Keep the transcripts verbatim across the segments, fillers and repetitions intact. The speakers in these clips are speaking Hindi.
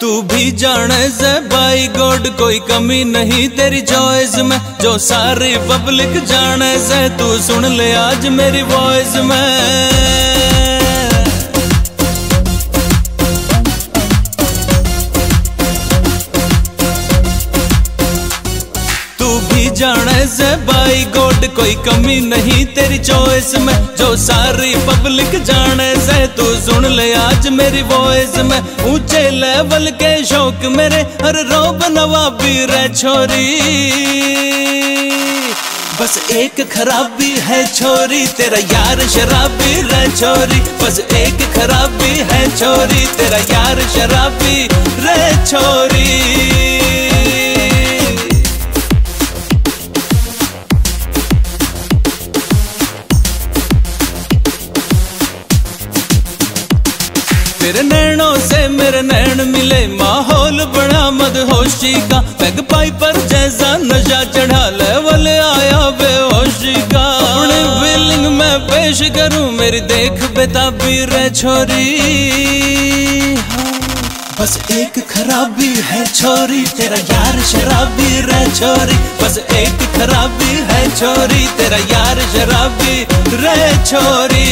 तू भी जाने से बाई गॉड कोई कमी नहीं तेरी चॉइस में, जो सारी पब्लिक जाने से तू सुन ले आज मेरी वॉइस में। जाने से बाई गॉड कोई कमी नहीं तेरी चॉइस में, जो सारी पब्लिक जाने से तू सुन ले आज मेरी वॉइस में। ऊंचे लेवल के शौक मेरे हर रोब नवाबी रे छोरी, बस एक खराबी है छोरी तेरा यार शराबी रे छोरी, बस एक खराबी है छोरी तेरा यार शराबी रे छोरी। तेरे नैनों से मेरे नैन मिले माहौल बड़ा मदहोशी का, पैग पाइपर जैसा नशा चढ़ा लेवल आया बेहोशी का। अपने फीलिंग में पेश करूं मेरी देख बेताबी रे छोरी, बस एक खराबी है छोरी तेरा यार शराबी रे छोरी, बस एक खराबी है छोरी तेरा यार शराबी रे छोरी।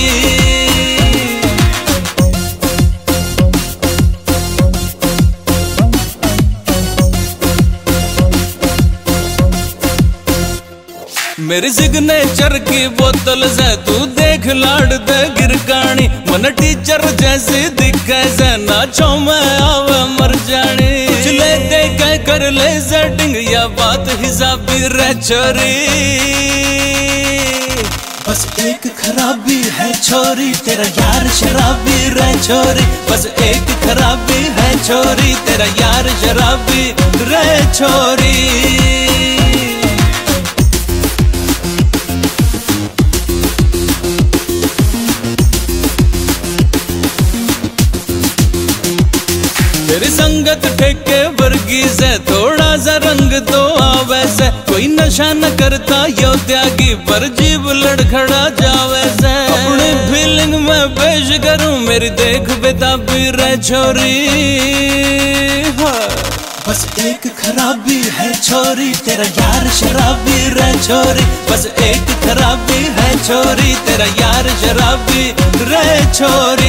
मेरी सिग्नेचर की बोतल से तू देख लाड़ दे गिरकानी, मन टीचर जैसी दिखे से नाचो मैं आवे मर जानी। चले दे के कर ले सेटिंग या बात हिसाबी रे छोरी, बस एक खराबी है छोरी तेरा यार शराबी रे छोरी, बस एक खराबी है छोरी तेरा यार शराबी रे छोरी। तेरी संगत ठेके वर्गी से थोड़ा सा रंग तो आवे से, कोई नशा न करता यो त्यागी पर जीव लड़खड़ा जावे से। अपनी फीलिंग में पेश करूं मेरी देख बेताबी रे छोरी, बस एक खराबी है छोरी तेरा यार शराबी रे छोरी, बस एक खराबी है छोरी तेरा यार शराबी रे छोरी।